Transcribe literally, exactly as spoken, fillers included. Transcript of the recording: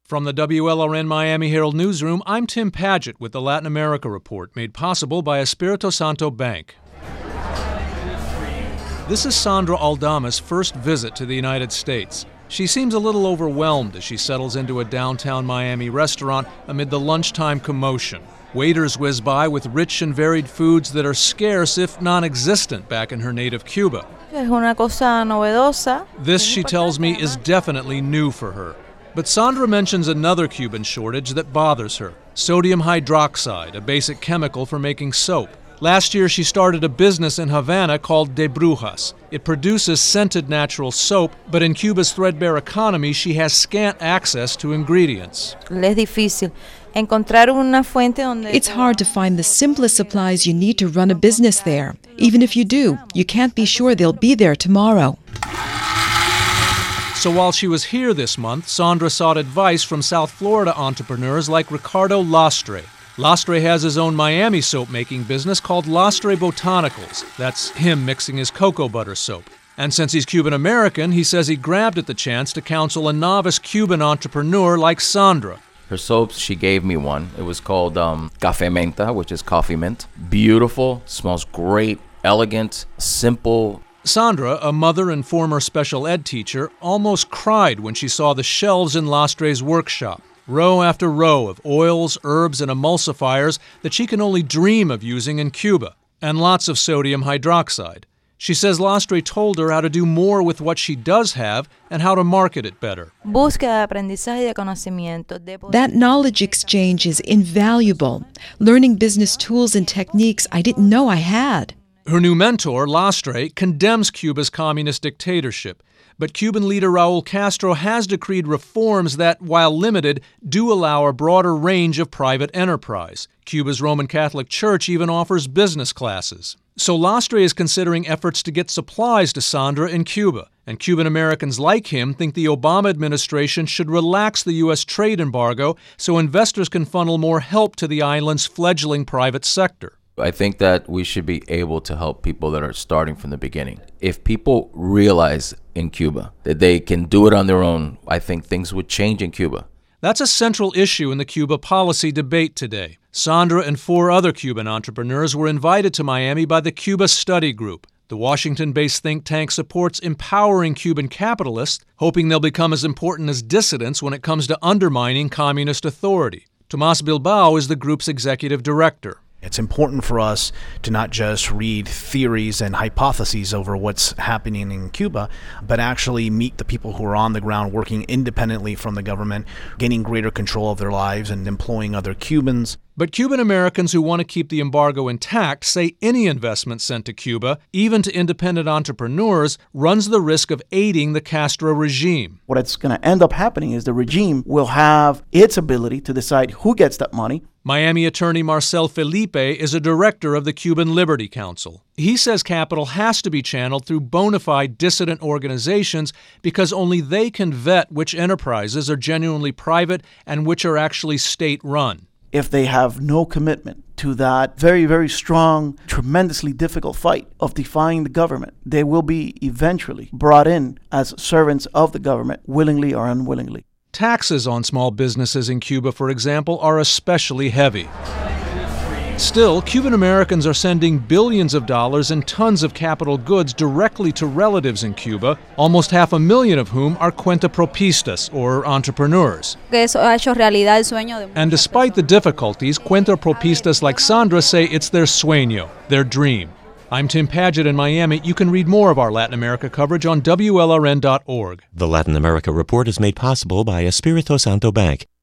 From the W L R N Miami Herald Newsroom, I'm Tim Padgett with the Latin America Report, made possible by Espirito Santo Bank. This is Sandra Aldama's first visit to the United States. She seems a little overwhelmed as she settles into a downtown Miami restaurant amid the lunchtime commotion. Waiters whiz by with rich and varied foods that are scarce, if non-existent, back in her native Cuba. Es una cosa novedosa. This, she tells me, is definitely new for her. But Sandra mentions another Cuban shortage that bothers her: sodium hydroxide, a basic chemical for making soap. Last year, she started a business in Havana called De Brujas. It produces scented natural soap, but in Cuba's threadbare economy, she has scant access to ingredients. Es difícil encontrar una fuente donde... It's hard to find the simplest supplies you need to run a business there. Even if you do, you can't be sure they'll be there tomorrow. So while she was here this month, Sandra sought advice from South Florida entrepreneurs like Ricardo Lastre. Lastre has his own Miami soap-making business called Lastre Botanicals. That's him mixing his cocoa butter soap. And since he's Cuban-American, he says he grabbed at the chance to counsel a novice Cuban entrepreneur like Sandra. Her soaps, she gave me one. It was called um, Café Menta, which is coffee mint. Beautiful, smells great, elegant, simple. Sandra, a mother and former special ed teacher, almost cried when she saw the shelves in Lastre's workshop. Row after row of oils, herbs, and emulsifiers that she can only dream of using in Cuba. And lots of sodium hydroxide. She says Lastre told her how to do more with what she does have and how to market it better. Búsqueda de aprendizaje y de conocimiento. That knowledge exchange is invaluable. Learning business tools and techniques I didn't know I had. Her new mentor, Lastre, condemns Cuba's communist dictatorship. But Cuban leader Raul Castro has decreed reforms that, while limited, do allow a broader range of private enterprise. Cuba's Roman Catholic Church even offers business classes. So Lastre is considering efforts to get supplies to Sandra in Cuba. And Cuban Americans like him think the Obama administration should relax the U S trade embargo so investors can funnel more help to the island's fledgling private sector. I think that we should be able to help people that are starting from the beginning. If people realize in Cuba that they can do it on their own, I think things would change in Cuba. That's a central issue in the Cuba policy debate today. Sandra and four other Cuban entrepreneurs were invited to Miami by the Cuba Study Group. The Washington-based think tank supports empowering Cuban capitalists, hoping they'll become as important as dissidents when it comes to undermining communist authority. Tomas Bilbao is the group's executive director. It's important for us to not just read theories and hypotheses over what's happening in Cuba, but actually meet the people who are on the ground working independently from the government, gaining greater control of their lives and employing other Cubans. But Cuban Americans who want to keep the embargo intact say any investment sent to Cuba, even to independent entrepreneurs, runs the risk of aiding the Castro regime. What it's going to end up happening is the regime will have its ability to decide who gets that money. Miami attorney Marcel Felipe is a director of the Cuban Liberty Council. He says capital has to be channeled through bona fide dissident organizations because only they can vet which enterprises are genuinely private and which are actually state-run. If they have no commitment to that very, very strong, tremendously difficult fight of defying the government, they will be eventually brought in as servants of the government, willingly or unwillingly. Taxes on small businesses in Cuba, for example, are especially heavy. Still, Cuban Americans are sending billions of dollars and tons of capital goods directly to relatives in Cuba, almost half a million of whom are cuentapropistas, or entrepreneurs. And despite the difficulties, cuentapropistas like Sandra say it's their sueño, their dream. I'm Tim Padgett in Miami. You can read more of our Latin America coverage on W L R N dot org. The Latin America Report is made possible by Espirito Santo Bank.